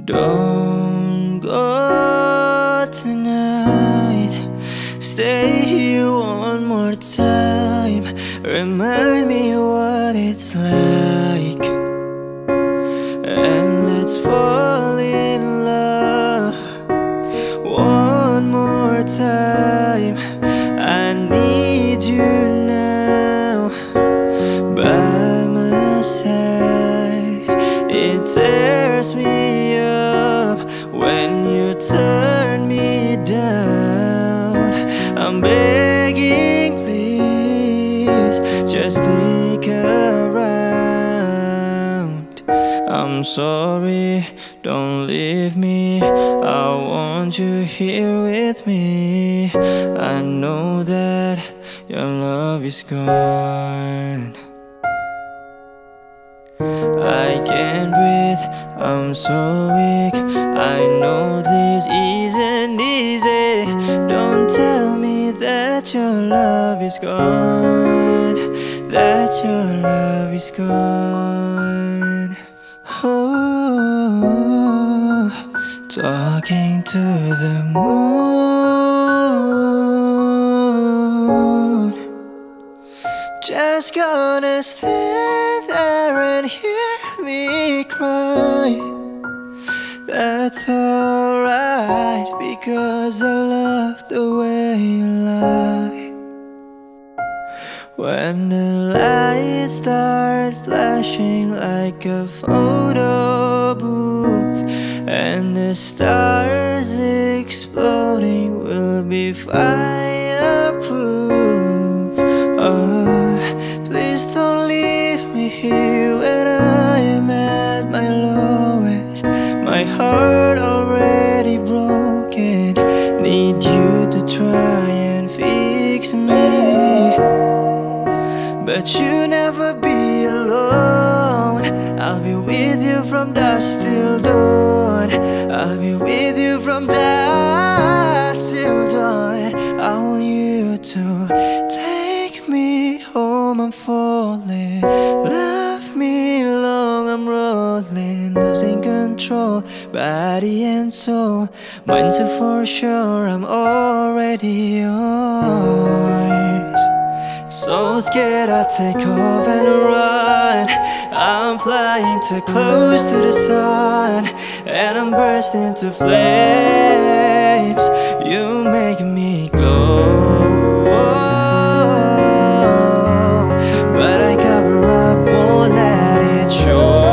Don't go tonight. Stay here one more time. Remind me what it's like, and let's fall in love one more time. I need you now by my side. It tears me up when you turn me down. I'm begging, please, just stick around. I'm sorry, don't leave me. I want you here with me. I know that your love is gone. I can't breathe, I'm so weak. I know this isn't easy. Don't tell me that your love is gone, that your love is gone. Oh, talking to the moon. Just gonna stand there and hear me cry. That's alright, because I love the way you lie. When the lights start flashing like a photo booth, and the stars exploding, will be fireproof. Oh, please don't leave me here when I am at my lowest. My heart already broken. Need you to try and fix me, but you never be alone. I'll be with you from dusk till dawn. I'll be with you from dusk till dawn. I want you to take me home. I'm falling. Love me long, I'm rolling, losing control, body and soul. Mind to for sure, I'm already yours. So scared I take off and run. I'm flying too close to the sun, and I'm bursting into flames. You make me glow, but I cover up, won't let it show.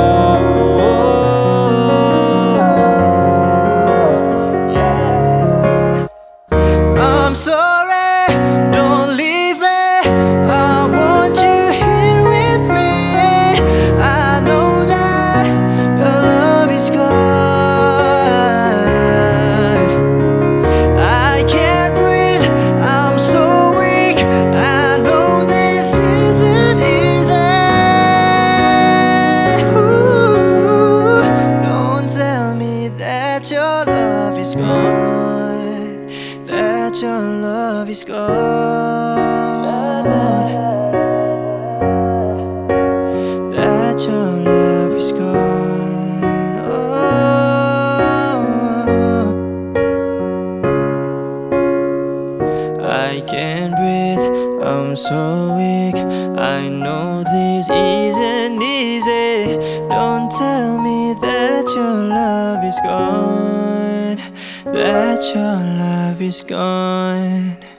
I'm sorry, don't leave me. I want you here with me. I know that your love is gone. I can't breathe, I'm so weak. I know this isn't easy. Ooh, don't tell me that your love is gone, that your love is gone, that your love is gone. Oh, I can't breathe, I'm so weak. I know this isn't easy. Don't tell me that your love is gone, that your love is gone.